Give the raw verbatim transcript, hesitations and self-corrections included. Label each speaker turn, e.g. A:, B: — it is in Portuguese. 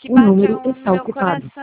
A: que
B: O
A: bateu
B: número
A: no
B: está
A: meu
B: ocupado.
A: coração.